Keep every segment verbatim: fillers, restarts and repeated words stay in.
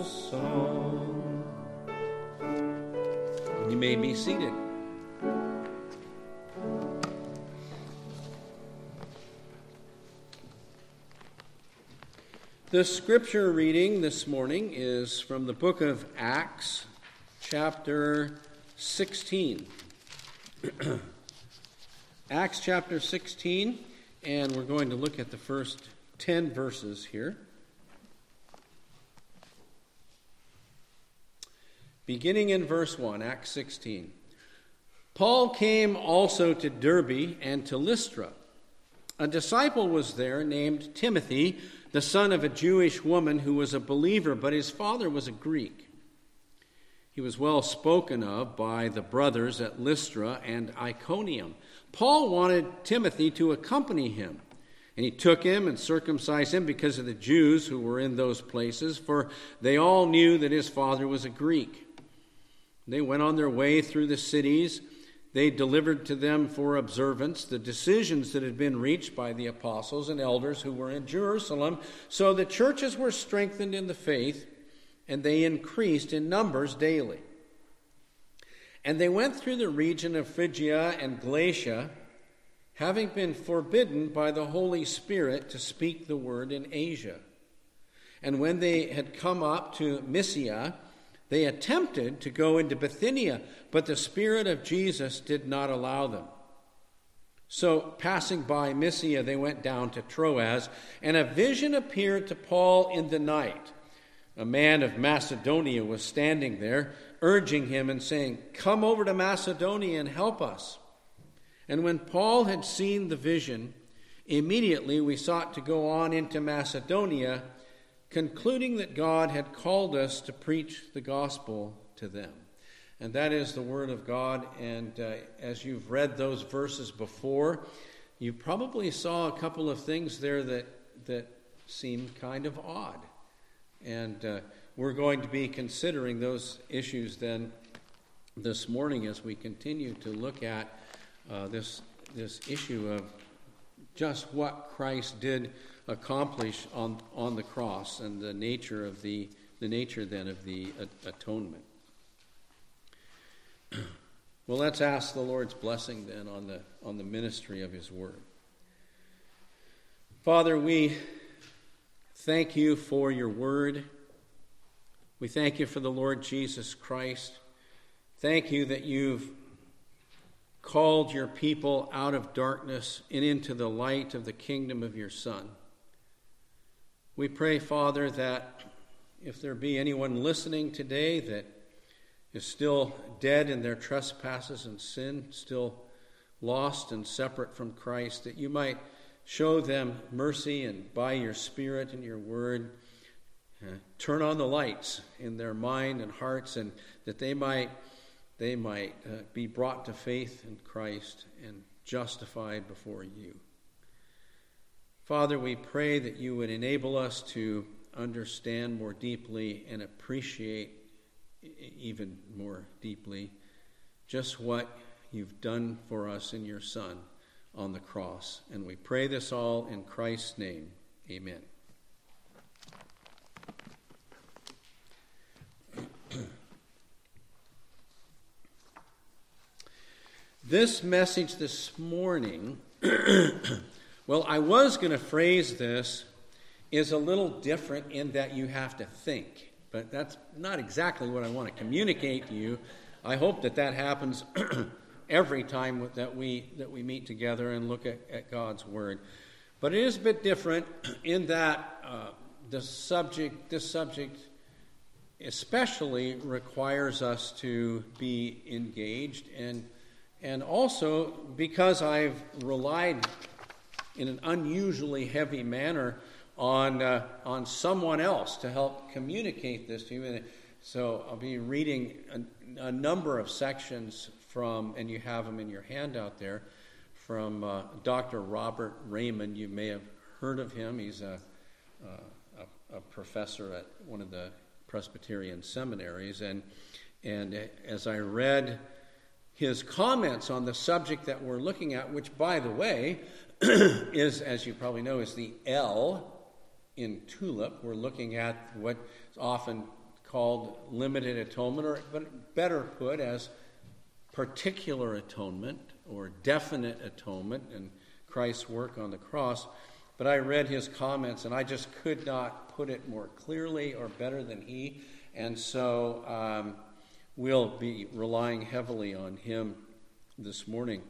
joyful song. You may be seated. The scripture reading this morning is from the book of Acts, chapter sixteen. Acts chapter sixteen, and we're going to look at the first ten verses here. Beginning in verse one, Acts sixteen. Paul came also to Derbe and to Lystra. A disciple was there named Timothy, the son of a Jewish woman who was a believer, but his father was a Greek. He was well spoken of by the brothers at Lystra and Iconium. Paul wanted Timothy to accompany him, and he took him and circumcised him because of the Jews who were in those places, for they all knew that his father was a Greek. They went on their way through the cities. They delivered to them for observance the decisions that had been reached by the apostles and elders who were in Jerusalem. So the churches were strengthened in the faith, and they increased in numbers daily. And they went through the region of Phrygia and Galatia, having been forbidden by the Holy Spirit to speak the word in Asia. And when they had come up to Mysia, they attempted to go into Bithynia, but the Spirit of Jesus did not allow them. So, passing by Mysia, they went down to Troas, and a vision appeared to Paul in the night. A man of Macedonia was standing there, urging him and saying, "Come over to Macedonia and help us." And when Paul had seen the vision, immediately we sought to go on into Macedonia, concluding that God had called us to preach the gospel to them. And that is the word of God. And uh, as you've read those verses before, you probably saw a couple of things there that that seemed kind of odd. And uh, we're going to be considering those issues then this morning as we continue to look at uh, this this issue of just what Christ did accomplish on, on the cross and the nature of the the nature then of the atonement. Well, let's ask the Lord's blessing then on the on the ministry of his word. Father, we thank you for your word. We thank you for the Lord Jesus Christ. Thank you that you've called your people out of darkness and into the light of the kingdom of your Son. We pray, Father, that if there be anyone listening today that is still dead in their trespasses and sin, still lost and separate from Christ, that you might show them mercy and by your Spirit and your word, uh, turn on the lights in their mind and hearts, and that they might they might uh, be brought to faith in Christ and justified before you. Father, we pray that you would enable us to understand more deeply and appreciate even more deeply just what you've done for us in your Son on the cross. And we pray this all in Christ's name. Amen. This message this morning, well, I was going to phrase this, is a little different in that you have to think. But that's not exactly what I want to communicate to you. I hope that that happens every time that we that we meet together and look at, at God's Word. But it is a bit different in that uh, the subject, this subject especially requires us to be engaged, and and also because I've relied in an unusually heavy manner on uh, on someone else to help communicate this to you. And so I'll be reading a, a number of sections from, and you have them in your handout there, from uh, Doctor Robert Raymond. You may have heard of him. He's a, a, a professor at one of the Presbyterian seminaries. And, and as I read his comments on the subject that we're looking at, which, by the way, is, as you probably know, is the L in TULIP. We're looking at what's often called limited atonement, or but better put as particular atonement or definite atonement and Christ's work on the cross. But I read his comments, and I just could not put it more clearly or better than he. And so um, we'll be relying heavily on him this morning.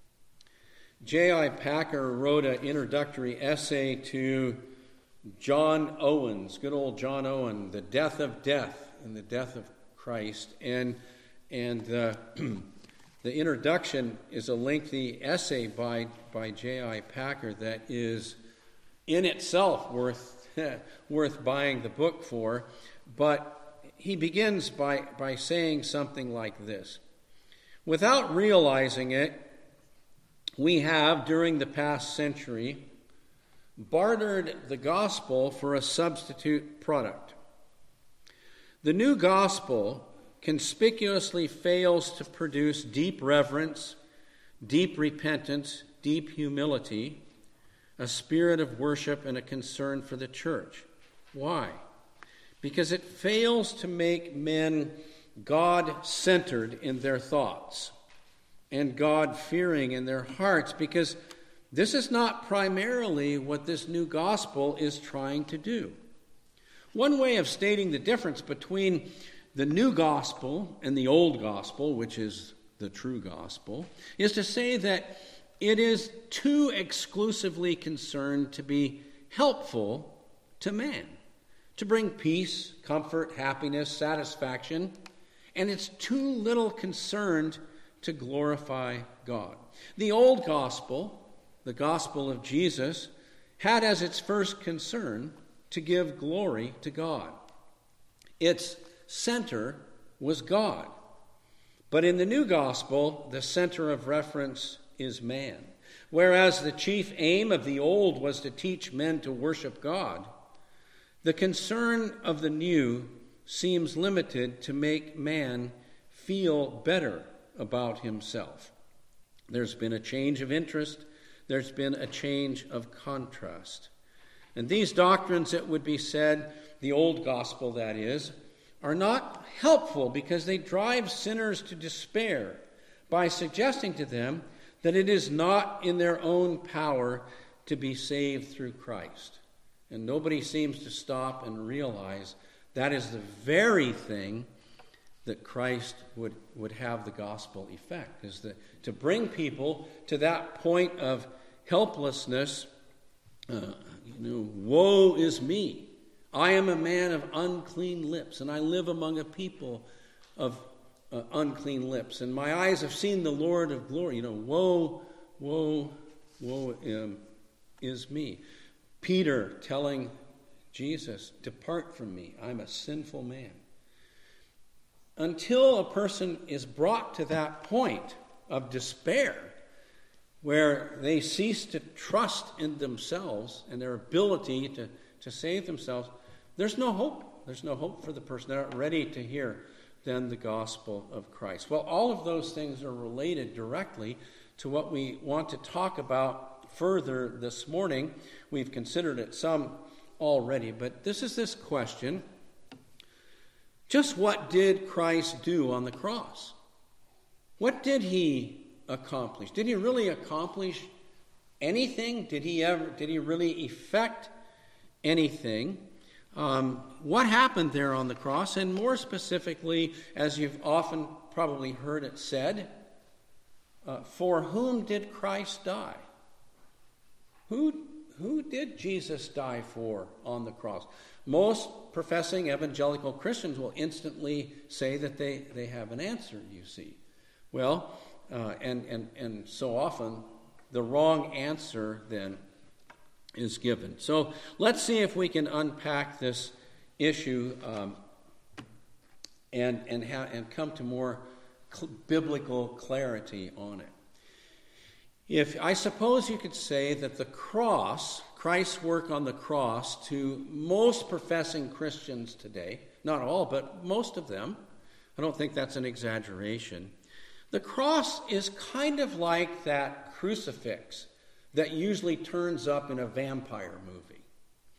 J I Packer wrote an introductory essay to John Owen's, good old John Owen, The Death of Death and the Death of Christ. And, and uh, the introduction is a lengthy essay by, by J I Packer that is in itself worth worth buying the book for. But he begins by, by saying something like this. Without realizing it, we have, during the past century, bartered the gospel for a substitute product. The new gospel conspicuously fails to produce deep reverence, deep repentance, deep humility, a spirit of worship, and a concern for the church. Why? Because it fails to make men God-centered in their thoughts and God-fearing in their hearts, because this is not primarily what this new gospel is trying to do. One way of stating the difference between the new gospel and the old gospel, which is the true gospel, is to say that it is too exclusively concerned to be helpful to man, to bring peace, comfort, happiness, satisfaction, and it's too little concerned to glorify God. The old gospel, the gospel of Jesus, had as its first concern to give glory to God. Its center was God. But in the new gospel, the center of reference is man. Whereas the chief aim of the old was to teach men to worship God, the concern of the new seems limited to make man feel better about himself. There's been a change of interest. There's been a change of contrast. And these doctrines, it would be said, the old gospel that is, are not helpful because they drive sinners to despair by suggesting to them that it is not in their own power to be saved through Christ. And nobody seems to stop and realize that is the very thing that Christ would, would have the gospel effect, is that to bring people to that point of helplessness. Uh, you know, woe is me. I am a man of unclean lips, and I live among a people of uh, unclean lips. And my eyes have seen the Lord of glory. You know, woe, woe, woe um, is me. Peter telling Jesus, depart from me, I'm a sinful man. Until a person is brought to that point of despair, where they cease to trust in themselves and their ability to, to save themselves, there's no hope. There's no hope for the person. They're not ready to hear then the gospel of Christ. Well, all of those things are related directly to what we want to talk about further this morning. We've considered it some already, but this is this question. Just what did Christ do on the cross? What did he accomplish? Did he really accomplish anything? Did he ever? Did he really effect anything? Um, what happened there on the cross? And more specifically, as you've often probably heard it said, uh, for whom did Christ die? Who, who did Jesus die for on the cross? Most professing evangelical Christians will instantly say that they, they have an answer, you see. Well, uh, and, and, and so often the wrong answer then is given. So let's see if we can unpack this issue um, and, and, ha- and come to more cl- biblical clarity on it. If I suppose you could say that the cross, Christ's work on the cross, to most professing Christians today, not all, but most of them, I don't think that's an exaggeration, the cross is kind of like that crucifix that usually turns up in a vampire movie.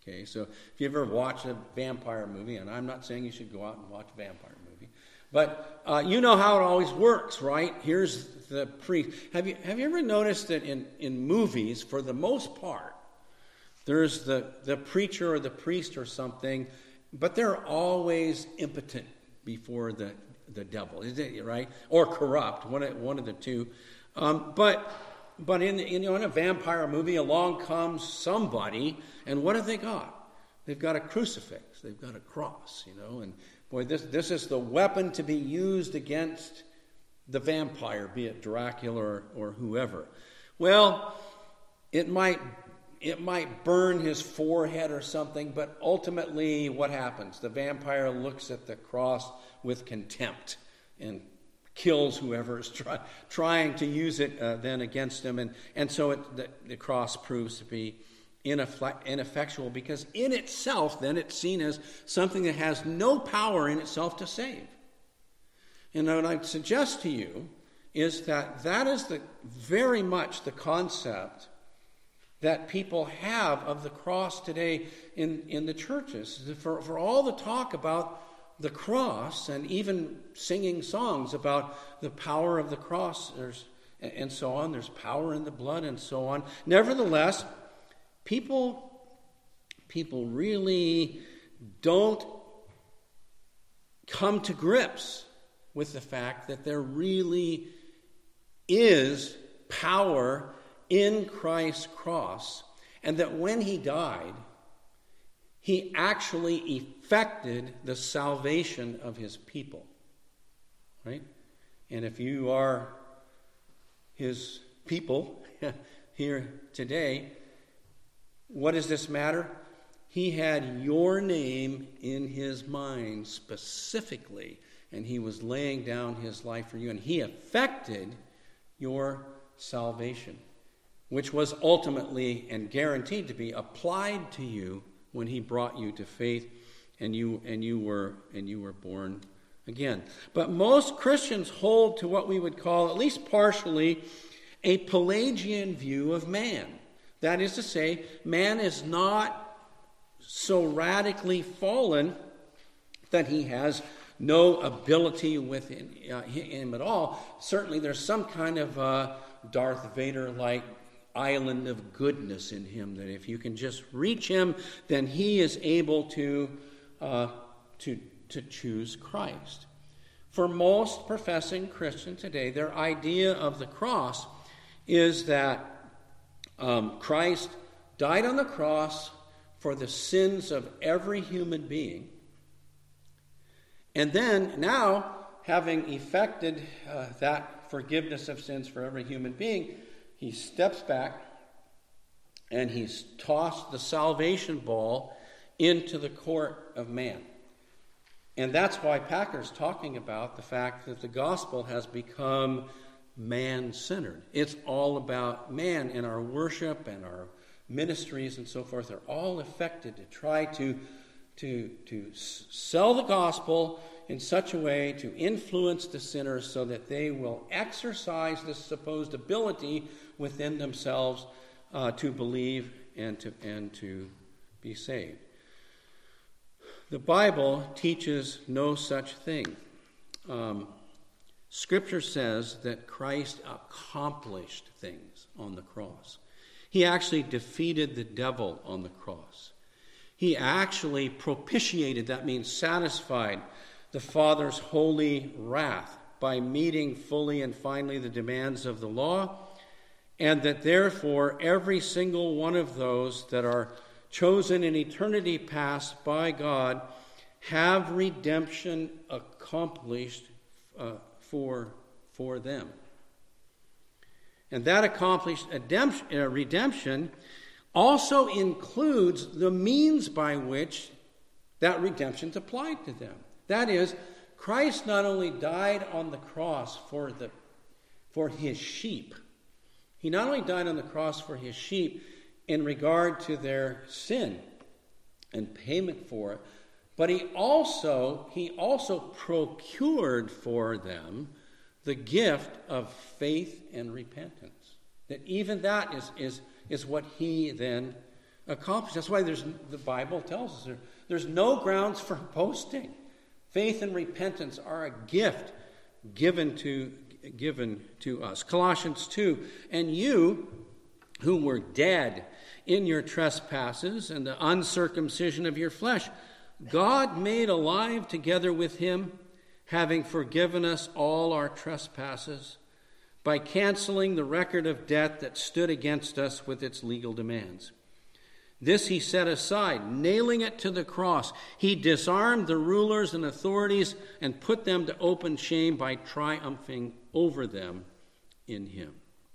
Okay, so if you ever watch a vampire movie, and I'm not saying you should go out and watch a vampire movie, but uh, you know how it always works, right? Here's the priest. Have you have you ever noticed that in, in movies, for the most part, there's the, the preacher or the priest or something, but they're always impotent before the, the devil, is it right? Or corrupt, one of, one of the two. Um, but but in, in, you know, in a vampire movie, along comes somebody, and what have they got? They've got a crucifix, they've got a cross, you know, and boy, this this is the weapon to be used against the vampire, be it Dracula or, or whoever. Well, it might it might burn his forehead or something, but ultimately what happens? The vampire looks at the cross with contempt and kills whoever is try, trying to use it uh, then against him. And, and so it, the, the cross proves to be ineff- ineffectual because in itself then it's seen as something that has no power in itself to save. And what I'd suggest to you is that that is the very much the concept that people have of the cross today in, in the churches. For, for all the talk about the cross and even singing songs about the power of the cross there's, and so on, there's power in the blood and so on. Nevertheless, people, people really don't come to grips with the fact that there really is power in Christ's cross, and that when he died, he actually effected the salvation of his people. Right? And if you are his people here today, what does this matter? He had your name in his mind specifically, and he was laying down his life for you, and he effected your salvation, which was ultimately and guaranteed to be applied to you when he brought you to faith and you and you were and you were born again. But most Christians hold to what we would call, at least partially, a Pelagian view of man. That is to say, man is not so radically fallen that he has no ability within uh, him at all. Certainly there's some kind of uh, Darth Vader-like island of goodness in him, that if you can just reach him, then he is able to uh, to to choose Christ. For most professing Christians today, their idea of the cross is that um, Christ died on the cross for the sins of every human being, and then now, having effected uh, that forgiveness of sins for every human being, he steps back and he's tossed the salvation ball into the court of man. And that's why Packer's talking about the fact that the gospel has become man-centered. It's all about man, and our worship and our ministries and so forth are all affected to try to, to, to sell the gospel in such a way to influence the sinners so that they will exercise this supposed ability within themselves uh, to believe and to and to be saved. The Bible teaches no such thing. Um, Scripture says that Christ accomplished things on the cross. He actually defeated the devil on the cross. He actually propitiated, that means satisfied, the Father's holy wrath by meeting fully and finally the demands of the law, and that therefore every single one of those that are chosen in eternity past by God have redemption accomplished uh, for, for them. And that accomplished redemption also includes the means by which that redemption is applied to them. That is, Christ not only died on the cross for the for his sheep. He not only died on the cross for his sheep in regard to their sin and payment for it, but he also he also procured for them the gift of faith and repentance. That even that is is is what he then accomplished. That's why there's the Bible tells us there, there's no grounds for boasting. Faith and repentance are a gift given to given to us. Colossians two, and you who were dead in your trespasses and the uncircumcision of your flesh, God made alive together with him, having forgiven us all our trespasses, by canceling the record of debt that stood against us with its legal demands. This he set aside, nailing it to the cross. He disarmed the rulers and authorities and put them to open shame by triumphing over them in him.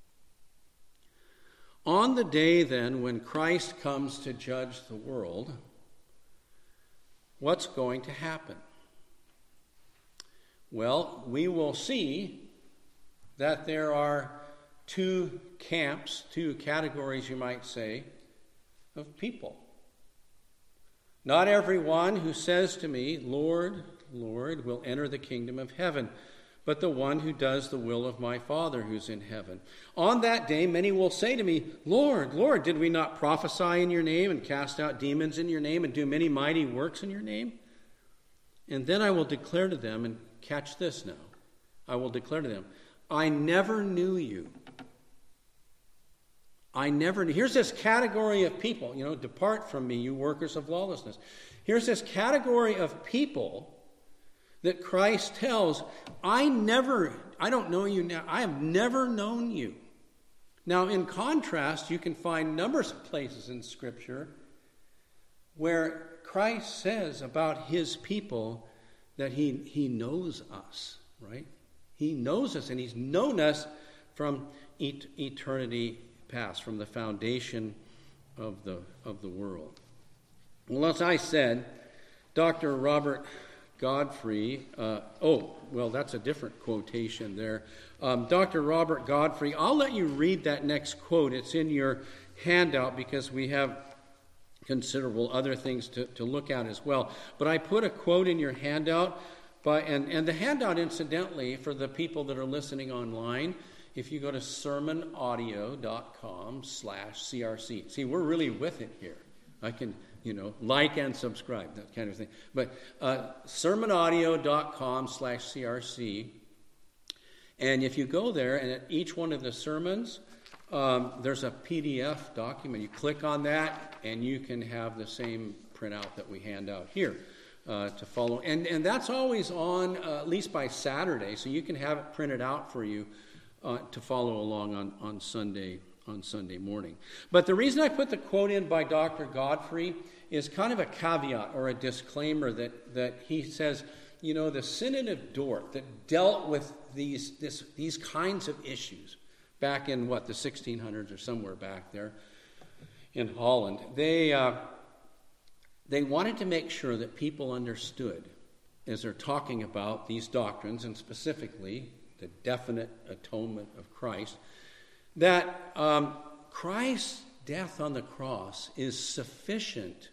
On the day then when Christ comes to judge the world, what's going to happen? Well, we will see that there are two camps, two categories, you might say, of people. Not everyone who says to me, Lord, Lord, will enter the kingdom of heaven, but the one who does the will of my Father who's in heaven. On that day, many will say to me, Lord, Lord, did we not prophesy in your name and cast out demons in your name and do many mighty works in your name? And then I will declare to them, and catch this now, I will declare to them, I never knew you. I never knew. Here's this category of people, you know, depart from me, you workers of lawlessness. Here's this category of people that Christ tells, I never, I don't know you now. I have never known you. Now, in contrast, you can find numbers of places in Scripture where Christ says about his people that he, he knows us, right? He knows us, and he's known us from et- eternity past, from the foundation of the of the world. Well, as I said, Doctor Robert Godfrey, uh, oh, well, that's a different quotation there. Um, Doctor Robert Godfrey, I'll let you read that next quote. It's in your handout because we have considerable other things to, to look at as well. But I put a quote in your handout, by, and, and the handout, incidentally, for the people that are listening online, if you go to sermonaudio.com slash CRC. See, we're really with it here. I can, you know, like and subscribe, that kind of thing. But uh, sermonaudio.com slash CRC. And if you go there, and at each one of the sermons, um, there's a P D F document. You click on that, and you can have the same printout that we hand out here uh, to follow. And, and that's always on, uh, at least by Saturday, so you can have it printed out for you Uh, to follow along on, on Sunday on Sunday morning. But the reason I put the quote in by Doctor Godfrey is kind of a caveat or a disclaimer that, that he says, you know, the Synod of Dort that dealt with these this, these kinds of issues back in, what, the sixteen hundreds or somewhere back there in Holland, they, uh, they wanted to make sure that people understood, as they're talking about these doctrines, and specifically the definite atonement of Christ, that um, Christ's death on the cross is sufficient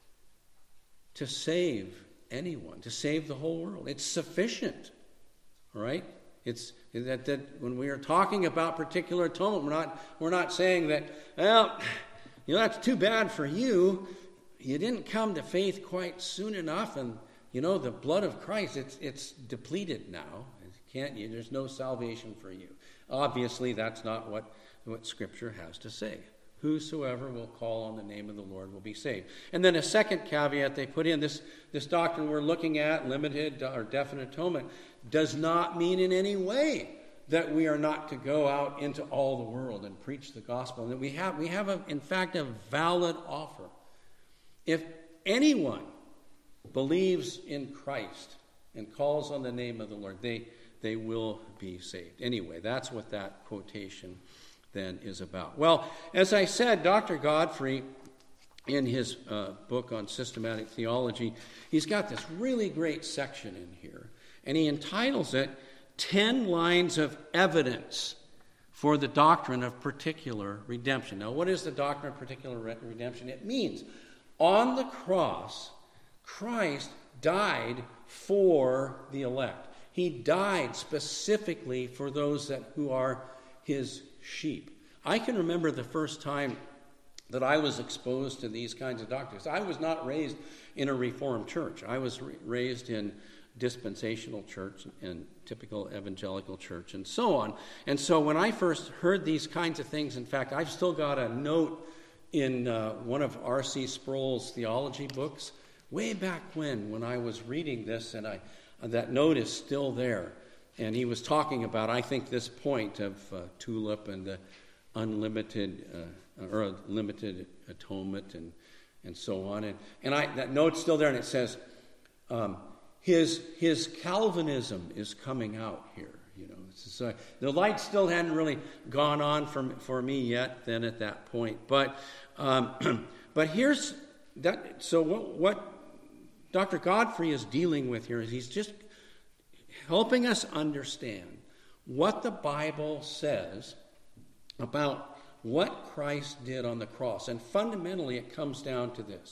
to save anyone, to save the whole world. It's sufficient, all right? It's that, that when we are talking about particular atonement, we're not we're not saying that, well, you know, that's too bad for you. You didn't come to faith quite soon enough, and you know the blood of Christ, it's it's depleted now. Can't you? There's no salvation for you. Obviously, that's not what, what Scripture has to say. Whosoever will call on the name of the Lord will be saved. And then a second caveat they put in, this, this doctrine we're looking at, limited or definite atonement, does not mean in any way that we are not to go out into all the world and preach the gospel. And that we have, we have a, in fact, a valid offer. If anyone believes in Christ and calls on the name of the Lord, they they will be saved. Anyway, that's what that quotation then is about. Well, as I said, Doctor Godfrey, in his uh, book on systematic theology, he's got this really great section in here, and he entitles it, Ten Lines of Evidence for the Doctrine of Particular Redemption. Now, what is the doctrine of particular re- redemption? It means, on the cross, Christ died for the elect. He died specifically for those that who are his sheep. I can remember the first time that I was exposed to these kinds of doctrines. I was not raised in a Reformed church. I was ra- raised in dispensational church and typical evangelical church and so on. And so when I first heard these kinds of things, in fact, I've still got a note in uh, one of R C Sproul's theology books, way back when, when I was reading this, and I uh, that note is still there. And he was talking about, I think, this point of uh, tulip and the unlimited uh, or limited atonement and and so on. And and I that note's still there, and it says um, his his Calvinism is coming out here. You know, it's, uh, the light still hadn't really gone on for for me yet. Then at that point, but um, but here's that. So what what Doctor Godfrey is dealing with here is he's just helping us understand what the Bible says about what Christ did on the cross. And fundamentally, it comes down to this.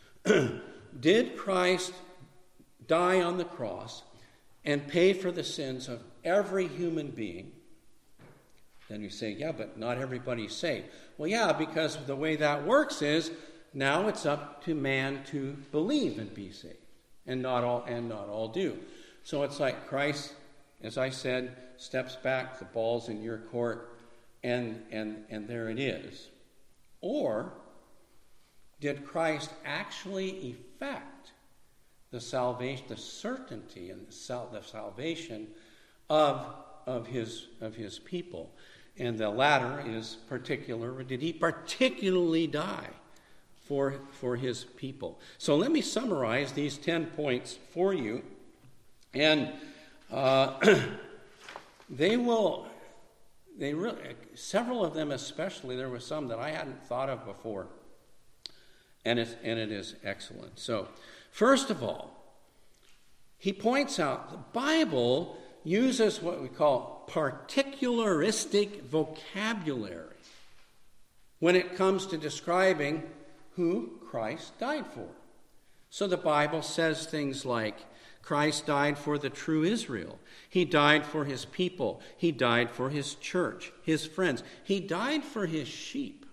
Did Christ die on the cross and pay for the sins of every human being? Then you say, yeah, but not everybody's saved. Well, yeah, because the way that works is now it's up to man to believe and be saved. And not all and not all do. So it's like Christ, as I said, steps back, the ball's in your court, and and and there it is. Or did Christ actually effect the salvation, the certainty and the, sal- the salvation of of his of his people? And the latter is particular. Did he particularly die for for his people? So let me summarize these ten points for you. And uh, they will, they really, several of them especially, there were some that I hadn't thought of before. And, it's, and it is excellent. So, first of all, he points out the Bible uses what we call particularistic vocabulary when it comes to describing who Christ died for. So the Bible says things like, Christ died for the true Israel. He died for his people. He died for his church, his friends. He died for his sheep.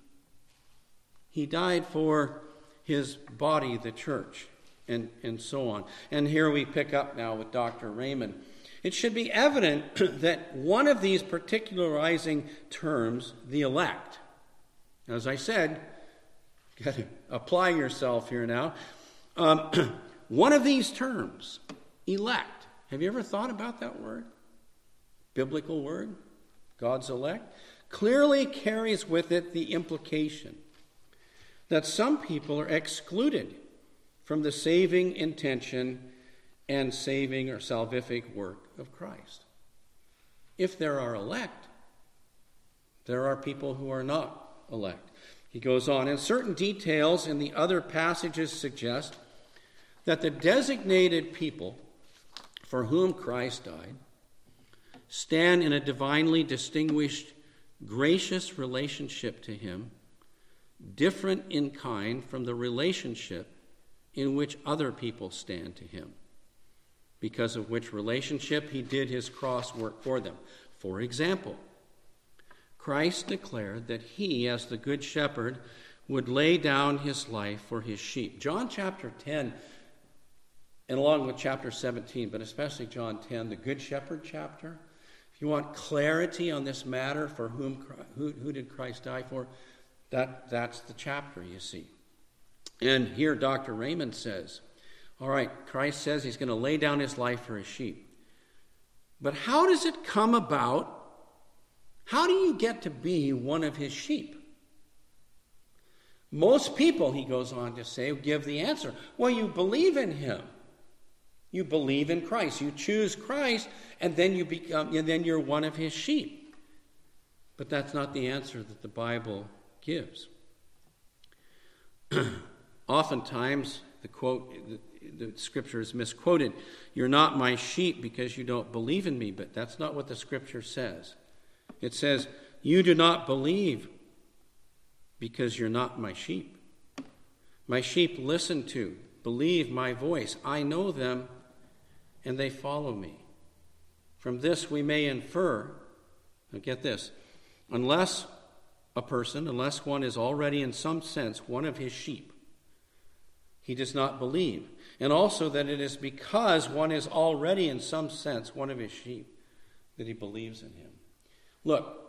He died for his body, the church, and, and so on. And here we pick up now with Doctor Raymond. It should be evident that one of these particularizing terms, the elect, as I said, you got to apply yourself here now. Um, one of these terms, elect. Have you ever thought about that word? Biblical word, God's elect, clearly carries with it the implication that some people are excluded from the saving intention and saving or salvific work of Christ. If there are elect, there are people who are not elect. He goes on, and certain details in the other passages suggest that the designated people for whom Christ died stand in a divinely distinguished, gracious relationship to him, different in kind from the relationship in which other people stand to him, because of which relationship he did his cross work for them. For example, Christ declared that he, as the good shepherd, would lay down his life for his sheep. John chapter ten, and along with chapter seventeen, but especially John ten, the Good Shepherd chapter. If you want clarity on this matter, for whom who, who did Christ die for, that, that's the chapter, you see. And here Doctor Raymond says, all right, Christ says he's going to lay down his life for his sheep. But how does it come about? How do you get to be one of his sheep? Most people, he goes on to say, give the answer. Well, you believe in him. You believe in Christ. You choose Christ, and then you become, and then you're one of his sheep. But that's not the answer that the Bible gives. Oftentimes, the quote, the, the scripture is misquoted. You're not my sheep because you don't believe in me. But that's not what the scripture says. It says, you do not believe because you're not my sheep. My sheep listen to, believe my voice. I know them, and they follow me. From this we may infer, now get this, unless a person unless one is already in some sense one of his sheep. He does not believe. And also that it is because one is already in some sense one of his sheep that he believes in him. Look,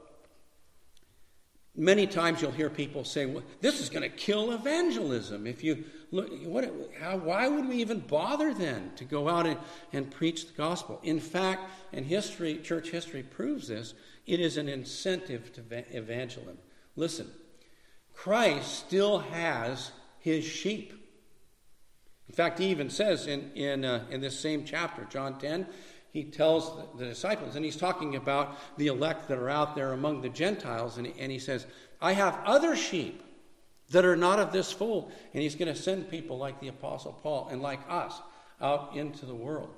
many times you'll hear people say, well, this is going to kill evangelism. If you look, what, how, why would we even bother then to go out and, and preach the gospel? In fact, and history, church history proves this, it is an incentive to evangelism. Listen, Christ still has his sheep. In fact, he even says in, in, uh, in this same chapter, John ten, he tells the, the disciples, and he's talking about the elect that are out there among the Gentiles, and, and he says, I have other sheep that are not of this fold. And he's going to send people like the Apostle Paul and like us out into the world.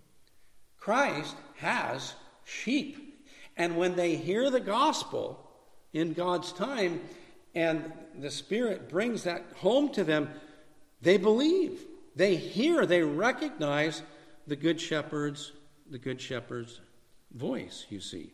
Christ has sheep. And when they hear the gospel in God's time and the Spirit brings that home to them, they believe. They hear, they recognize the Good Shepherd's, the Good Shepherd's voice, you see.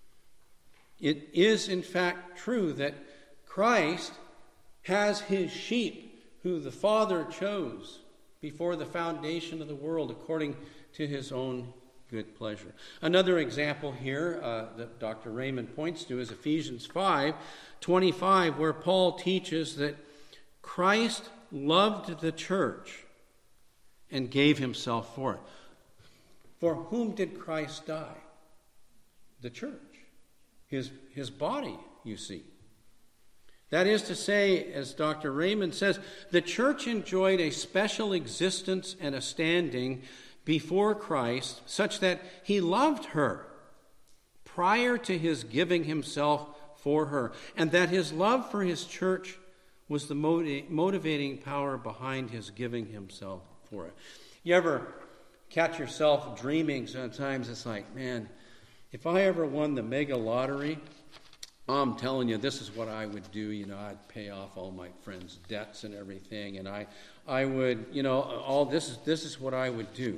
It is, in fact, true that Christ has his sheep who the Father chose before the foundation of the world according to his own good pleasure. Another example here uh, that Doctor Raymond points to is Ephesians five twenty-five, where Paul teaches that Christ loved the church and gave himself for it. For whom did Christ die? The church. His, his body, you see. That is to say, as Doctor Raymond says, the church enjoyed a special existence and a standing before Christ such that he loved her prior to his giving himself for her, and that his love for his church was the motiv- motivating power behind his giving himself for it. You ever catch yourself dreaming sometimes? It's like, man, if I ever won the mega lottery, I'm telling you, this is what I would do. You know, I'd pay off all my friends' debts and everything, and I, I would, you know, all this is this is what I would do.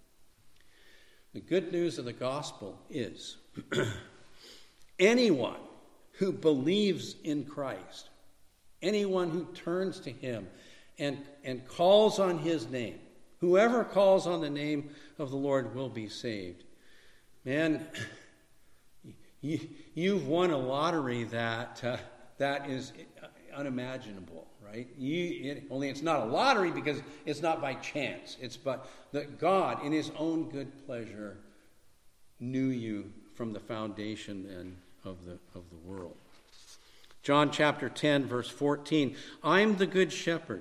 The good news of the gospel is anyone who believes in Christ, anyone who turns to him and, and calls on his name, whoever calls on the name of the Lord will be saved. Man, you, you've won a lottery that uh, that is unimaginable, right? You, it, only it's not a lottery because it's not by chance. It's but that God, in his own good pleasure, knew you from the foundation and of the of the world. John chapter ten, verse fourteen, I'm the good shepherd.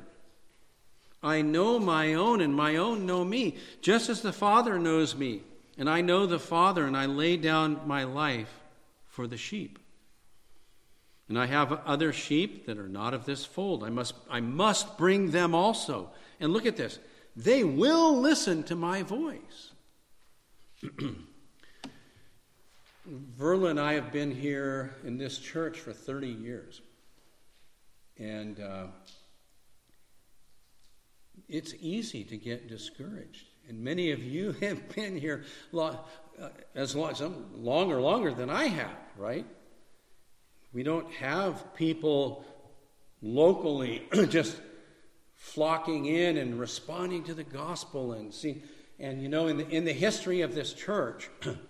I know my own, and my own know me, just as the Father knows me. And I know the Father, and I lay down my life for the sheep. And I have other sheep that are not of this fold. I must, I must bring them also. And look at this. They will listen to my voice. Verla and I have been here in this church for thirty years. And uh, it's easy to get discouraged. And many of you have been here long, uh, as long, some longer, longer than I have, right? We don't have people locally just flocking in and responding to the gospel and see. And you know, in the in the history of this church,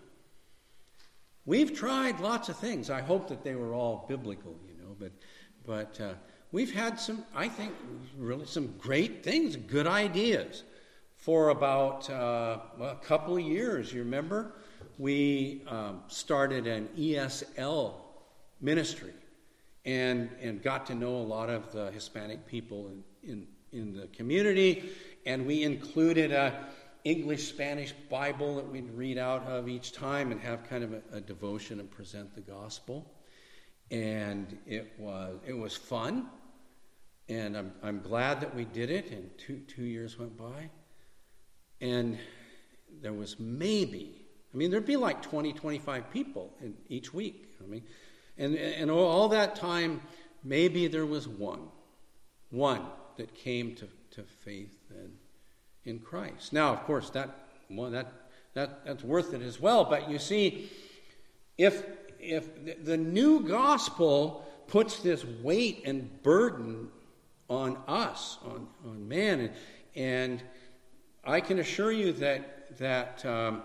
we've tried lots of things. I hope that they were all biblical, you know, but but uh, we've had some, I think, really some great things, good ideas. For about uh, a couple of years, you remember, we um, started an E S L ministry and and got to know a lot of the Hispanic people in, in, in the community, and we included a English-Spanish Bible that we'd read out of each time and have kind of a, a devotion and present the gospel. And it was it was fun, and I'm I'm glad that we did it, and two two years went by. And there was maybe, I mean, there'd be like twenty, twenty-five people in each week. I mean, and, and all that time, maybe there was one, one that came to, to faith in, in Christ. Now, of course, that, well, that, that that's worth it as well. But you see, if, if the new gospel puts this weight and burden on us, on, on man. And, and I can assure you that, that um,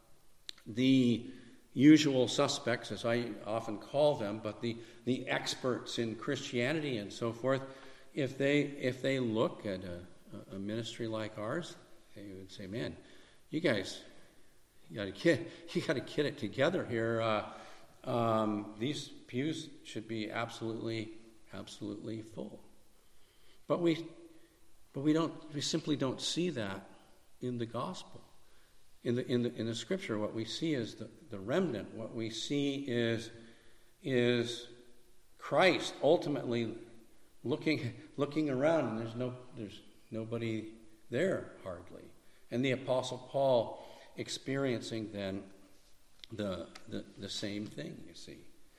the usual suspects, as I often call them, but the, the experts in Christianity and so forth, if they if they look at a, a ministry like ours, they would say, "Man, you guys, you got to get you got to get it together here. Uh, um, these pews should be absolutely, absolutely full." But we, but we don't. We simply don't see that in the gospel, in the in the in the scripture. What we see is the, the remnant. What we see is is Christ ultimately looking looking around, and there's no there's nobody there hardly, and the Apostle Paul experiencing then the the, the same thing. You see,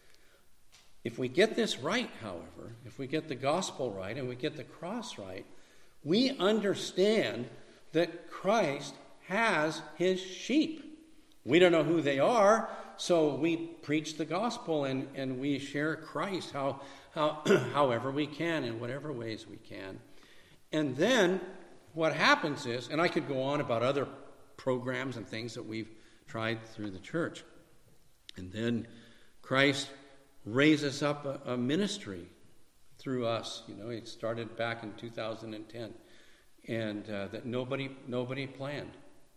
if we get this right, however, if we get the gospel right and we get the cross right, we understand that Christ has his sheep. We don't know who they are, so we preach the gospel and, and we share Christ how, how however we can, in whatever ways we can. And then what happens is, and I could go on about other programs and things that we've tried through the church, and then Christ raises up a, a ministry through us. You know, it started back in two thousand ten, and uh, that nobody nobody planned.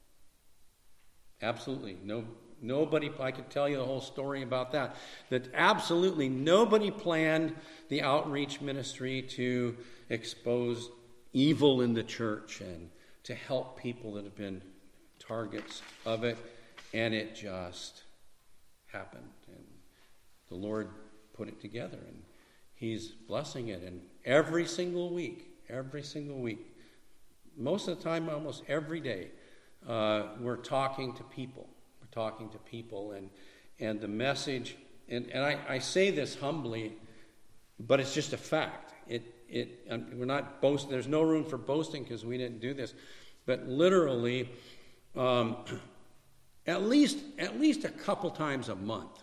Absolutely no nobody. I could tell you the whole story about that. That absolutely nobody planned the outreach ministry to expose evil in the church and to help people that have been targets of it, and it just happened. And the Lord put it together, and he's blessing it. And every single week, every single week, most of the time, almost every day, uh, we're talking to people. We're talking to people, and and the message, and, and I, I say this humbly, but it's just a fact. It it we're not boasting. There's no room for boasting because we didn't do this, but literally, um, at least at least a couple times a month,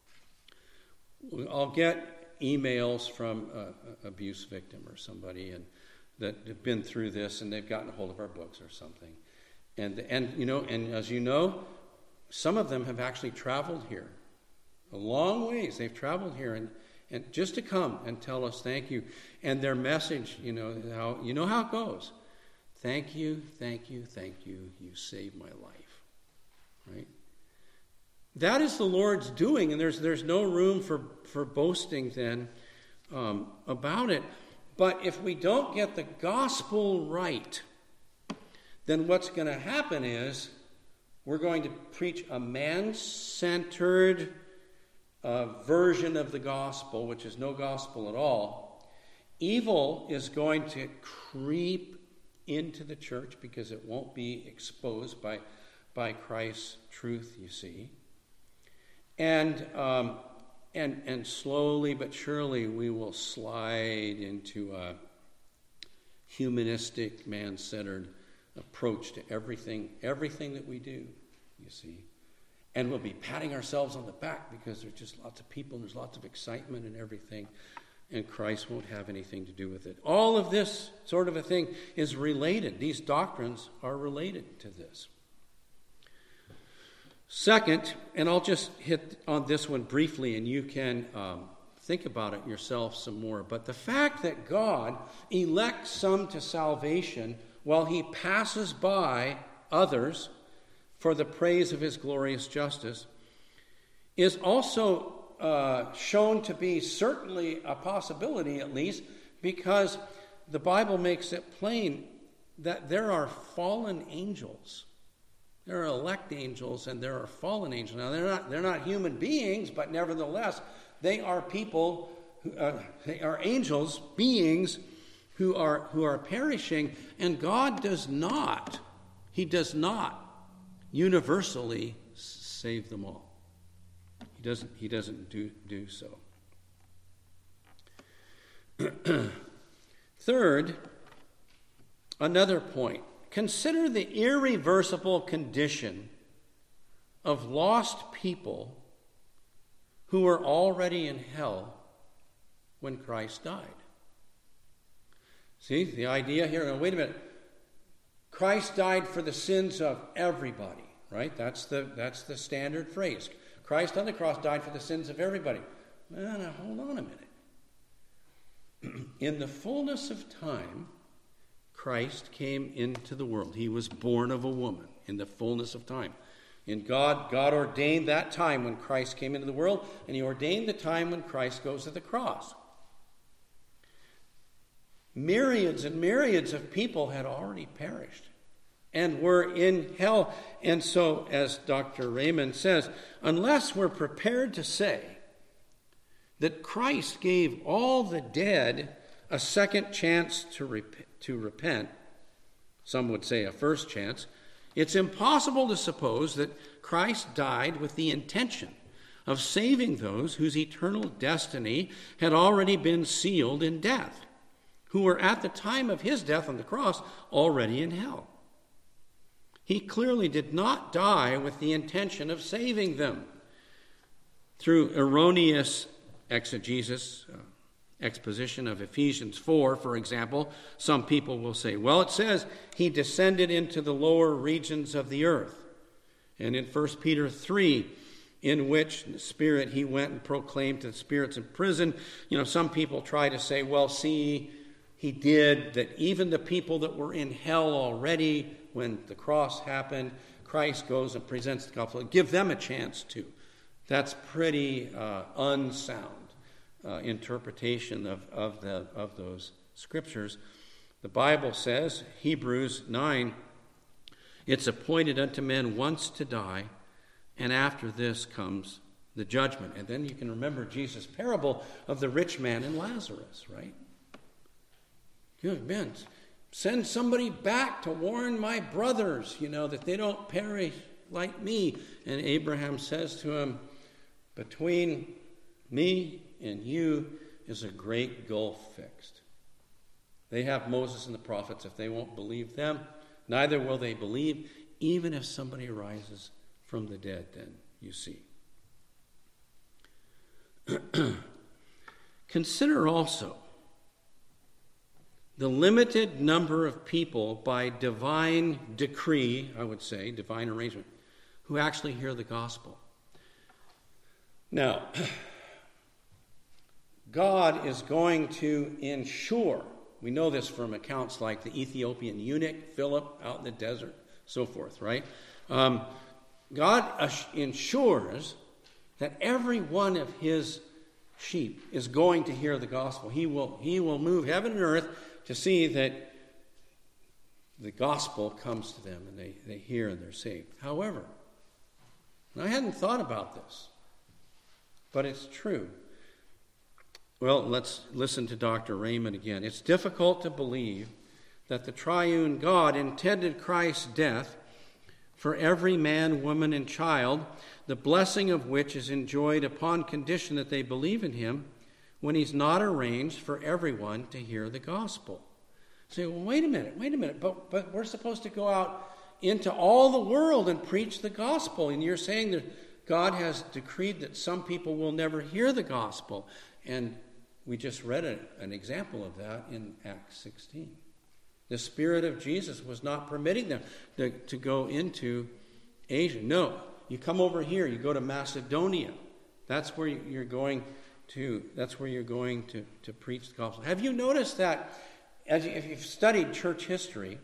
I'll get emails from an abuse victim or somebody and that have been through this, and they've gotten a hold of our books or something. And, and you know, and as you know, some of them have actually traveled here a long ways. They've traveled here and, and just to come and tell us thank you. And their message, you know, how you know how it goes. Thank you, thank you, thank you. You saved my life. Right? That is the Lord's doing, and there's there's no room for, for boasting then um, about it. But if we don't get the gospel right, then what's going to happen is we're going to preach a man-centered uh, version of the gospel, which is no gospel at all. Evil is going to creep into the church because it won't be exposed by, by Christ's truth, you see. And um, and and slowly but surely we will slide into a humanistic, man-centered approach to everything, everything that we do, you see. And we'll be patting ourselves on the back because there's just lots of people and there's lots of excitement and everything, and Christ won't have anything to do with it. All of this sort of a thing is related. These doctrines are related to this. Second, and I'll just hit on this one briefly, and you can um, think about it yourself some more, but the fact that God elects some to salvation while he passes by others for the praise of his glorious justice is also uh, shown to be certainly a possibility, at least, because the Bible makes it plain that there are fallen angels. There are elect angels and there are fallen angels. Now, they're not, they're not human beings, but nevertheless, they are people, uh, they are angels, beings who are who are perishing, and God does not, he does not universally save them all. He doesn't, he doesn't do, do so. Third, another point. Consider the irreversible condition of lost people who are already in hell when Christ died. See, the idea here, now wait a minute. Christ died for the sins of everybody, right? That's the, that's the standard phrase. Christ on the cross died for the sins of everybody. Well, now, hold on a minute. In the fullness of time, Christ came into the world. He was born of a woman in the fullness of time. And God, God ordained that time when Christ came into the world, and he ordained the time when Christ goes to the cross. Myriads and myriads of people had already perished and were in hell. And so, as Doctor Raymond says, unless we're prepared to say that Christ gave all the dead a second chance to, rep- to repent, some would say a first chance, it's impossible to suppose that Christ died with the intention of saving those whose eternal destiny had already been sealed in death, who were at the time of his death on the cross already in hell. He clearly did not die with the intention of saving them. Through erroneous exegesis, uh, exposition of Ephesians four, for example, some people will say, well, it says he descended into the lower regions of the earth. And in First Peter three, in which the Spirit, he went and proclaimed to the spirits in prison, you know, some people try to say, well, see, he did, that even the people that were in hell already when the cross happened, Christ goes and presents the gospel. Give them a chance to. That's pretty uh, unsound uh, interpretation of, of, the, of those scriptures. The Bible says, Hebrews nine, it's appointed unto men once to die, and after this comes the judgment. And then you can remember Jesus' parable of the rich man and Lazarus, right? Good men, send somebody back to warn my brothers, you know, that they don't perish like me. And Abraham says to him, between me and you is a great gulf fixed. They have Moses and the prophets. If they won't believe them, neither will they believe, even if somebody rises from the dead, then, you see. Consider also the limited number of people by divine decree, I would say, divine arrangement, who actually hear the gospel. Now, God is going to ensure, we know this from accounts like the Ethiopian eunuch, Philip, out in the desert, so forth, right? Um, God ensures that every one of his sheep is going to hear the gospel. He will, he will move heaven and earth to see that the gospel comes to them and they, they hear and they're saved. However, and I hadn't thought about this, but it's true. Well, let's listen to Doctor Raymond again. It's difficult to believe that the triune God intended Christ's death for every man, woman, and child, the blessing of which is enjoyed upon condition that they believe in him, when he's not arranged for everyone to hear the gospel. Say, well, wait a minute, wait a minute, but, but we're supposed to go out into all the world and preach the gospel, and you're saying that God has decreed that some people will never hear the gospel. And we just read a, an example of that in Acts sixteen. The Spirit of Jesus was not permitting them to, to go into Asia. No, you come over here, you go to Macedonia. That's where you're going to, that's where you're going to, to preach the gospel. Have you noticed that, as you, if you've studied church history,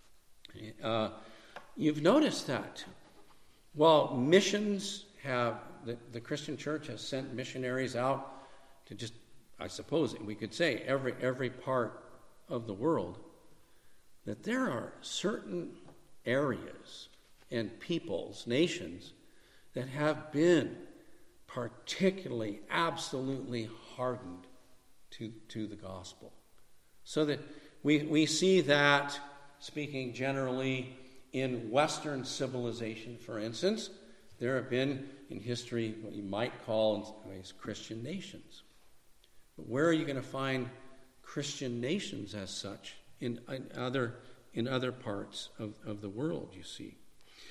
uh, you've noticed that while missions have, the, the Christian church has sent missionaries out to just, I suppose we could say, every every part of the world, that there are certain areas and peoples, nations, that have been particularly, absolutely hardened to, to the gospel. So that we, we see that, speaking generally, in Western civilization, for instance, there have been in history what you might call in some ways Christian nations. But where are you going to find Christian nations as such in, in other in other parts of, of the world, you see?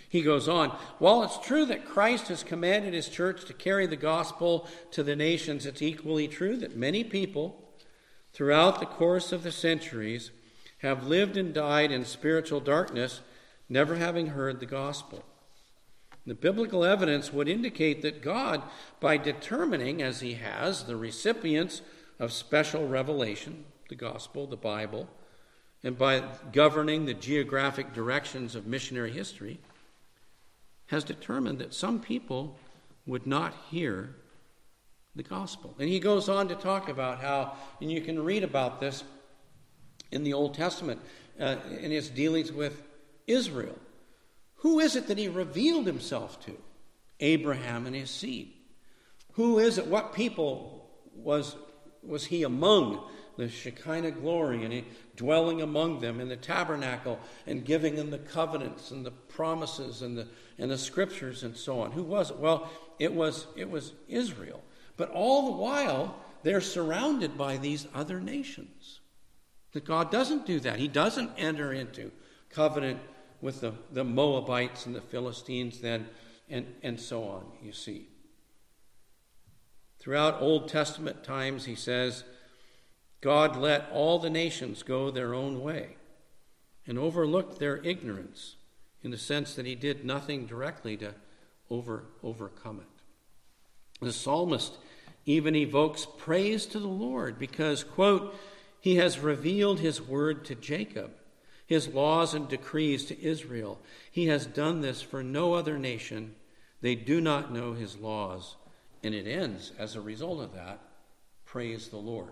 He goes on, while it's true that Christ has commanded his church to carry the gospel to the nations, it's equally true that many people throughout the course of the centuries have lived and died in spiritual darkness, never having heard the gospel. The biblical evidence would indicate that God, by determining, as he has, the recipients of special revelation, the gospel, the Bible, and by governing the geographic directions of missionary history, has determined that some people would not hear the gospel. And he goes on to talk about how, and you can read about this in the Old Testament, uh, in his dealings with Israel. Who is it that he revealed himself to? Abraham and his seed. Who is it? What people was, was he among? The Shekinah glory, and he dwelling among them in the tabernacle and giving them the covenants and the promises and the and the scriptures and so on. Who was it? Well, it was it was Israel. But all the while, they're surrounded by these other nations. That God doesn't do that. He doesn't enter into covenant with the, the Moabites and the Philistines then, and, and so on, you see. Throughout Old Testament times, he says, God let all the nations go their own way and overlooked their ignorance in the sense that he did nothing directly to over, overcome it. The psalmist even evokes praise to the Lord because, quote, he has revealed his word to Jacob, his laws and decrees to Israel. He has done this for no other nation. They do not know his laws. And it ends, as a result of that, praise the Lord.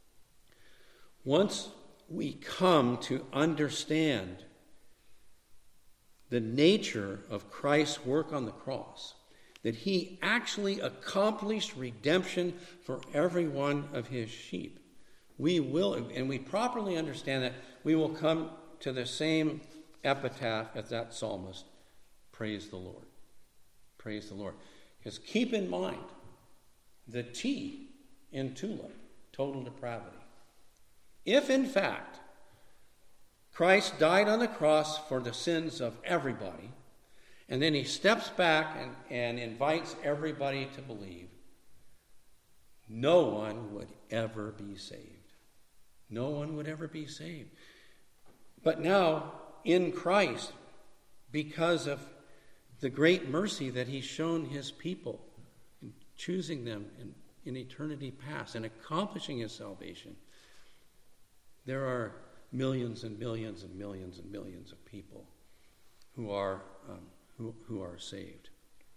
Once we come to understand the nature of Christ's work on the cross, that he actually accomplished redemption for every one of his sheep, we will, and we properly understand that, we will come to the same epitaph as that psalmist, praise the Lord. Praise the Lord. Because keep in mind, the T in tulip, total depravity. If, in fact, Christ died on the cross for the sins of everybody, and then he steps back and, and invites everybody to believe, no one would ever be saved. No one would ever be saved. But now, in Christ, because of the great mercy that he's shown his people, in choosing them in, in eternity past and accomplishing his salvation, there are millions and millions and millions and millions of people who are um, who, who are saved.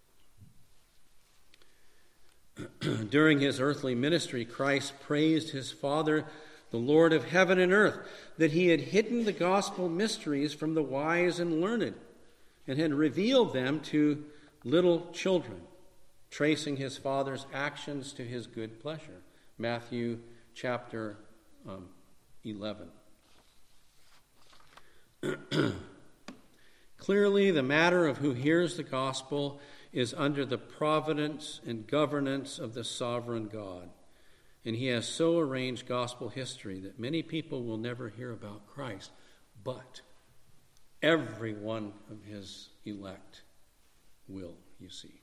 During his earthly ministry, Christ praised his Father, the Lord of heaven and earth, that he had hidden the gospel mysteries from the wise and learned, and had revealed them to little children, tracing his Father's actions to his good pleasure. Matthew chapter um, eleven. Clearly, the matter of who hears the gospel is under the providence and governance of the sovereign God. And he has so arranged gospel history that many people will never hear about Christ, but every one of his elect will, you see.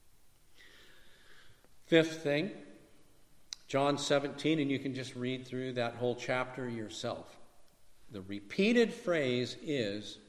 Fifth thing, John seventeen, and you can just read through that whole chapter yourself. The repeated phrase is,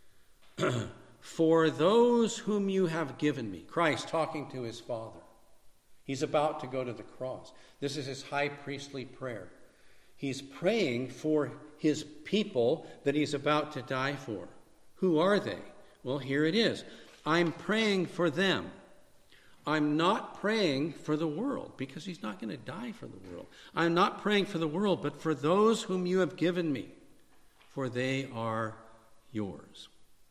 for those whom you have given me. Christ talking to his Father. He's about to go to the cross. This is his high priestly prayer. He's praying for his people that he's about to die for. Who are they? Well, here it is. I'm praying for them. I'm not praying for the world, because he's not going to die for the world. I'm not praying for the world, but for those whom you have given me, for they are yours.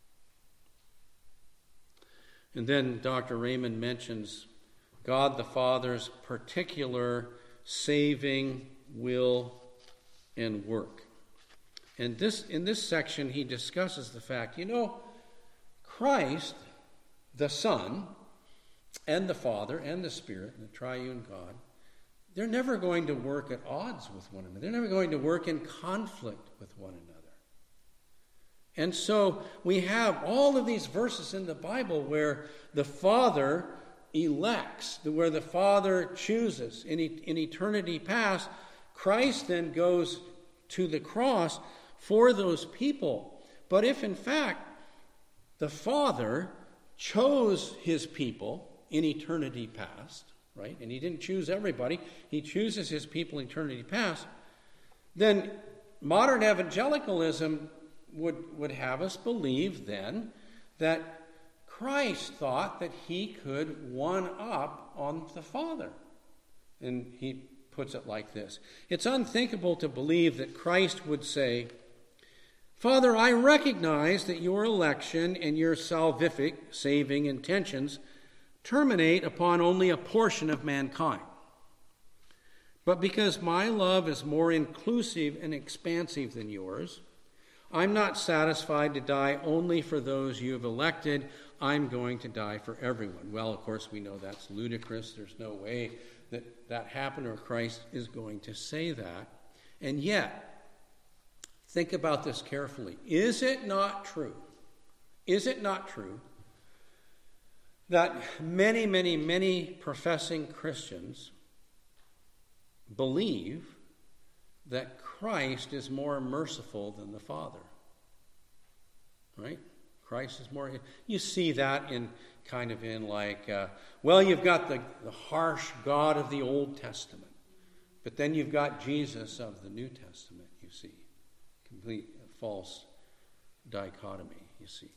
And then Doctor Raymond mentions God the Father's particular saving will and work. And this in this section he discusses the fact, you know, Christ, the Son, and the Father, and the Spirit, the triune God, they're never going to work at odds with one another. They're never going to work in conflict with one another. And so we have all of these verses in the Bible where the Father elects, where the Father chooses. In, in eternity past, Christ then goes to the cross for those people. But if in fact the Father chose his people in eternity past, right, and he didn't choose everybody, he chooses his people in eternity past, then modern evangelicalism would, would have us believe then that Christ thought that he could one up on the Father. And he puts it like this: it's unthinkable to believe that Christ would say, Father, I recognize that your election and your salvific, saving intentions terminate upon only a portion of mankind. But because my love is more inclusive and expansive than yours, I'm not satisfied to die only for those you have elected. I'm going to die for everyone. Well, of course, we know that's ludicrous. There's no way that that happened, or Christ is going to say that. And yet, think about this carefully. Is it not true? Is it not true that many, many, many professing Christians believe that Christ is more merciful than the Father? Right? Christ is more... You see that in kind of in like, uh, well, you've got the, the harsh God of the Old Testament, but then you've got Jesus of the New Testament, you see. Complete false dichotomy, you see.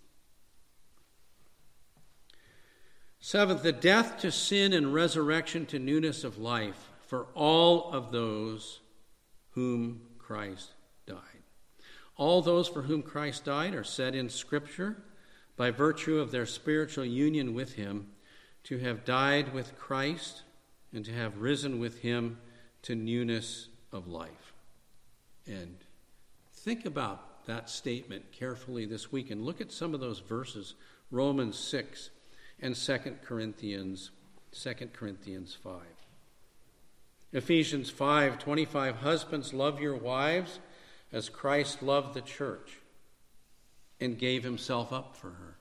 Seventh, the death to sin and resurrection to newness of life for all of those whom Christ died. All those for whom Christ died are said in Scripture, by virtue of their spiritual union with him, to have died with Christ and to have risen with him to newness of life. And think about that statement carefully this week and look at some of those verses, Romans six and Second Corinthians, Second Corinthians five. Ephesians five twenty-five, husbands, love your wives as Christ loved the church and gave himself up for her.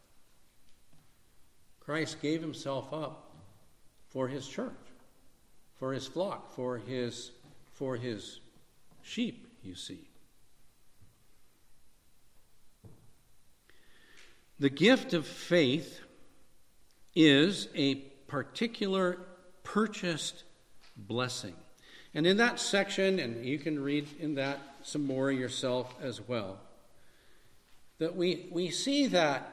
Christ gave himself up for his church, for his flock, for his, for his sheep, you see. The gift of faith is a particular purchased blessing. And in that section, and you can read in that some more yourself as well, that we, we see that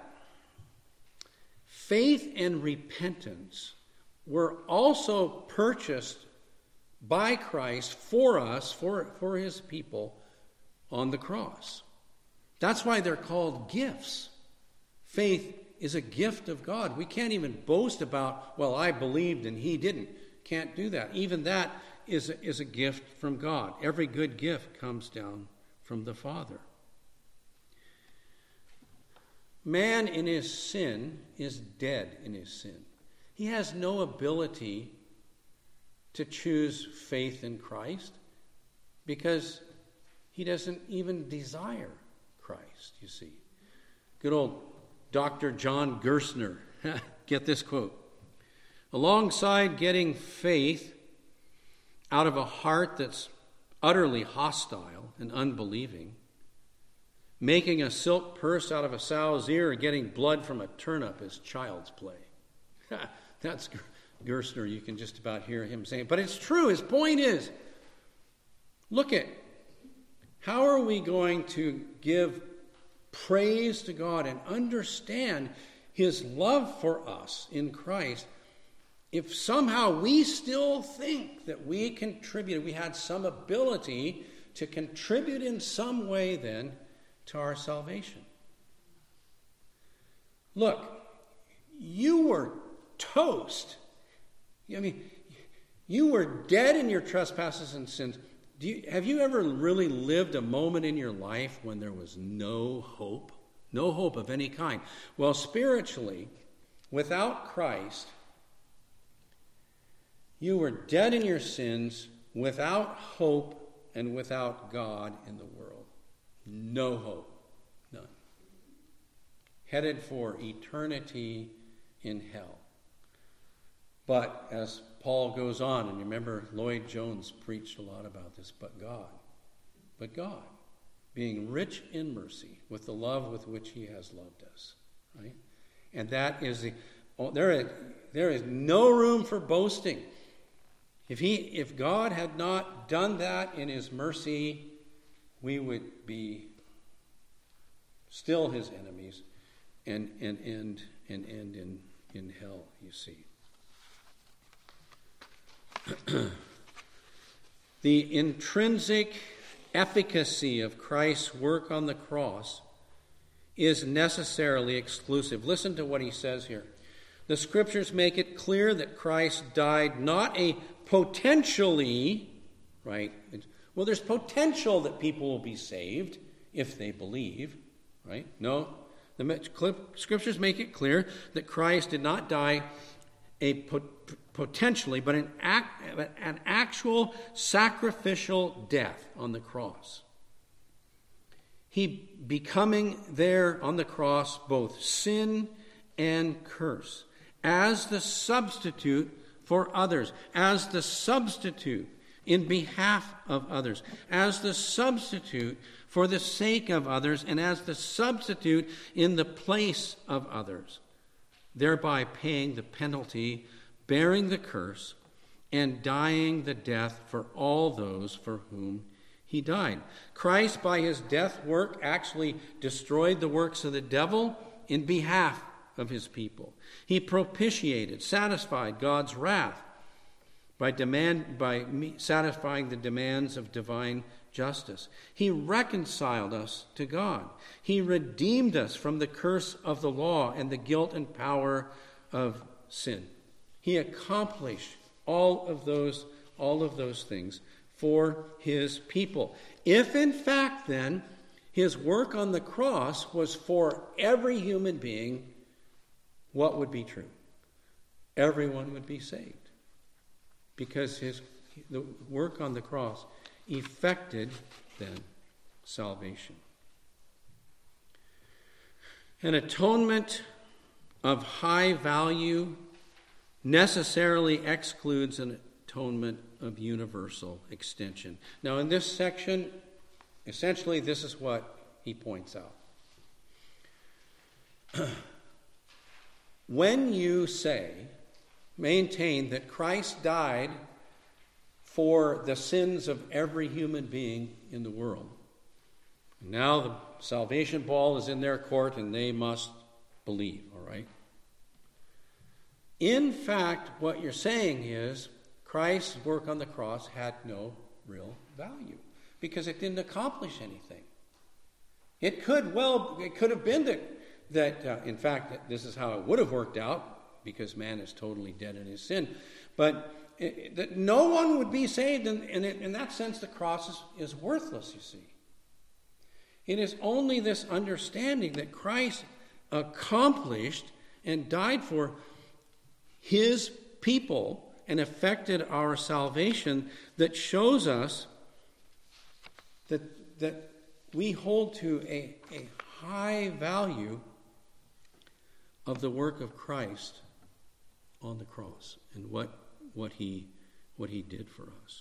faith and repentance were also purchased by Christ for us, for, for his people on the cross. That's why they're called gifts. Faith is a gift of God. We can't even boast about, well, I believed and he didn't. Can't do that. Even that is a, is a gift from God. Every good gift comes down from the Father. Man in his sin is dead in his sin. He has no ability to choose faith in Christ because he doesn't even desire Christ, you see. Good old Doctor John Gerstner. Get this quote. Alongside getting faith out of a heart that's utterly hostile and unbelieving, making a silk purse out of a sow's ear or getting blood from a turnip is child's play. That's Gerstner. You can just about hear him saying it. But it's true. His point is, look at, how are we going to give praise to God and understand his love for us in Christ if somehow we still think that we contributed, we had some ability to contribute in some way then to our salvation? Look, you were toast. I mean, you were dead in your trespasses and sins. Do you, have you ever really lived a moment in your life when there was no hope? No hope of any kind. Well, spiritually, without Christ, you were dead in your sins, without hope and without God in the world. No hope. None. headed for eternity in hell. But as Paul goes on, and remember Lloyd Jones preached a lot about this, but God, but God, being rich in mercy with the love with which he has loved us, right? And that is the, oh, there is, there is no room for boasting. If he, if God had not done that in his mercy, we would be still his enemies and and end and end in, in hell, you see. The intrinsic efficacy of Christ's work on the cross is necessarily exclusive. Listen to what he says here. The scriptures make it clear that Christ died not a potentially, right? Well, there's potential that people will be saved if they believe, right? No. The scriptures make it clear that Christ did not die a potentially, but an, act, an actual sacrificial death on the cross. He becoming there on the cross both sin and curse, as the substitute for others, as the substitute in behalf of others, as the substitute for the sake of others, and as the substitute in the place of others, thereby paying the penalty, bearing the curse, and dying the death for all those for whom he died. Christ, by his death work, actually destroyed the works of the devil in behalf of his people. He propitiated, satisfied God's wrath by demand by satisfying the demands of divine justice. He reconciled us to God. He redeemed us from the curse of the law and the guilt and power of sin. He accomplished all of those all of those things for his people. If in fact then his work on the cross was for every human being, what would be true? Everyone would be saved. Because his the work on the cross effected then salvation. An atonement of high value necessarily excludes an atonement of universal extension. Now, in this section, essentially, this is what he points out. When you say, maintain that Christ died for the sins of every human being in the world, now the salvation ball is in their court and they must believe, all right? In fact, what you're saying is Christ's work on the cross had no real value because it didn't accomplish anything. It could well, it could have been that, that uh, in fact, that this is how it would have worked out because man is totally dead in his sin. But it, that no one would be saved, and, and it, in that sense, the cross is, is worthless, you see. It is only this understanding that Christ accomplished and died for his people and effected our salvation that shows us that, that we hold to a, a high value of the work of Christ on the cross and what, what he what he did for us.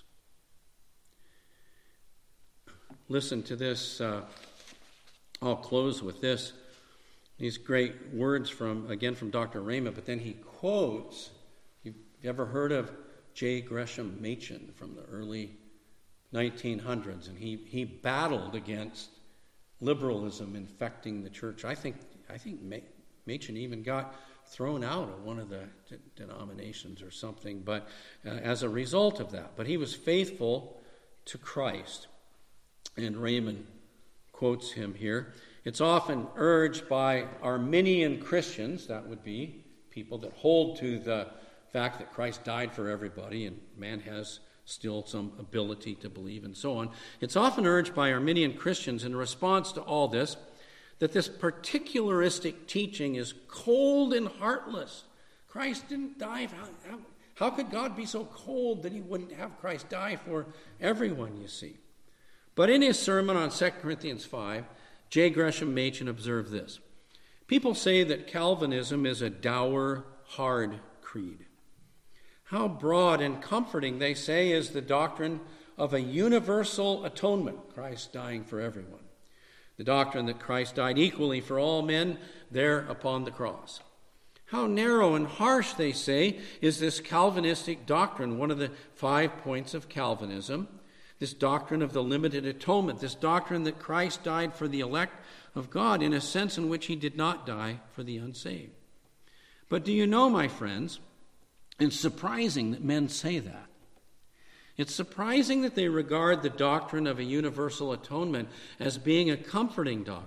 Listen to this. Uh, I'll close with this. These great words from, again, from Doctor Raymond, but then he quotes, you've ever heard of J. Gresham Machen from the early nineteen hundreds, and he, he battled against liberalism infecting the church. I think I think Machen even got thrown out of one of the d- denominations or something, but uh, as a result of that. But he was faithful to Christ, and Raymond quotes him here. It's often urged by Arminian Christians, that would be people that hold to the fact that Christ died for everybody and man has still some ability to believe and so on. It's often urged by Arminian Christians in response to all this that this particularistic teaching is cold and heartless. Christ didn't die. How, how, how could God be so cold that he wouldn't have Christ die for everyone, you see? But in his sermon on Second Corinthians five, J. Gresham Machen observed this. People say that Calvinism is a dour, hard creed. How broad and comforting, they say, is the doctrine of a universal atonement, Christ dying for everyone. The doctrine that Christ died equally for all men there upon the cross. How narrow and harsh, they say, is this Calvinistic doctrine, one of the five points of Calvinism, this doctrine of the limited atonement, this doctrine that Christ died for the elect of God in a sense in which he did not die for the unsaved. But do you know, my friends, it's surprising that men say that. It's surprising that they regard the doctrine of a universal atonement as being a comforting doctrine.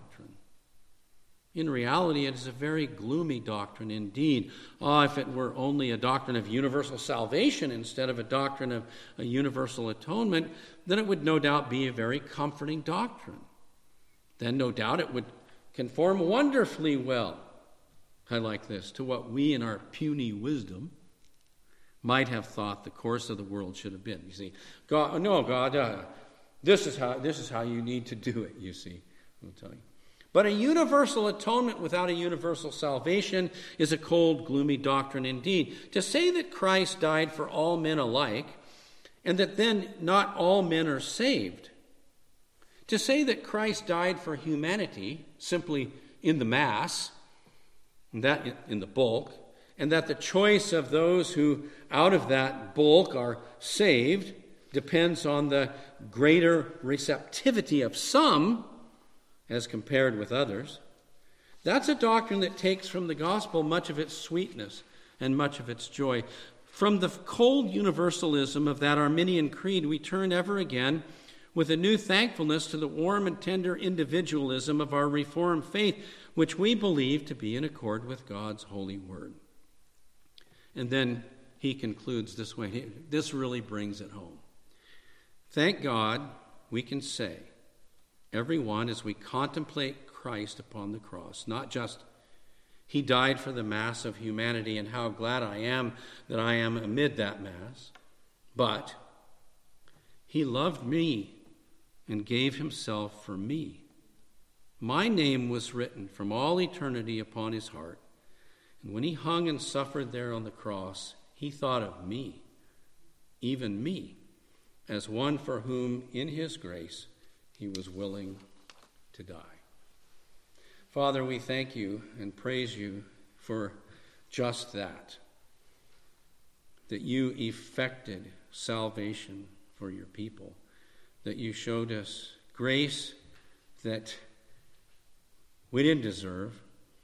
In reality, it is a very gloomy doctrine indeed. Ah, if it were only a doctrine of universal salvation instead of a doctrine of a universal atonement, then it would no doubt be a very comforting doctrine. Then no doubt it would conform wonderfully well, I like this, to what we in our puny wisdom might have thought the course of the world should have been. You see, God, no, God, uh, this is how this is how you need to do it, you see. I'll tell you. But a universal atonement without a universal salvation is a cold, gloomy doctrine indeed. To say that Christ died for all men alike, and that then not all men are saved, to say that Christ died for humanity simply in the mass, and that in the bulk, and that the choice of those who out of that bulk are saved depends on the greater receptivity of some as compared with others. That's a doctrine that takes from the gospel much of its sweetness and much of its joy. From the cold universalism of that Arminian creed, we turn ever again with a new thankfulness to the warm and tender individualism of our Reformed faith, which we believe to be in accord with God's holy word. And then he concludes this way. This really brings it home. Thank God we can say, everyone, as we contemplate Christ upon the cross, not just he died for the mass of humanity and how glad I am that I am amid that mass, but he loved me and gave himself for me. My name was written from all eternity upon his heart. And when he hung and suffered there on the cross, he thought of me, even me, as one for whom in his grace he was willing to die. Father, we thank you and praise you for just that, that you effected salvation for your people, that you showed us grace that we didn't deserve,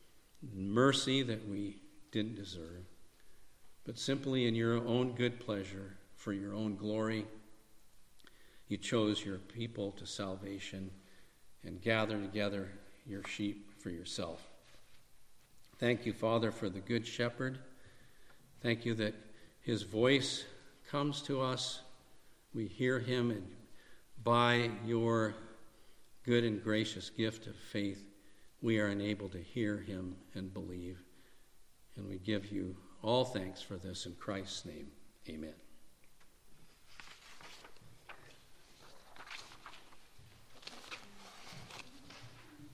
mercy that we didn't deserve, but simply in your own good pleasure, for your own glory, you chose your people to salvation and gather together your sheep for yourself. Thank you, Father, for the Good Shepherd. Thank you that his voice comes to us. We hear him, and by your good and gracious gift of faith, we are enabled to hear him and believe. And we give you all thanks for this in Christ's name. Amen.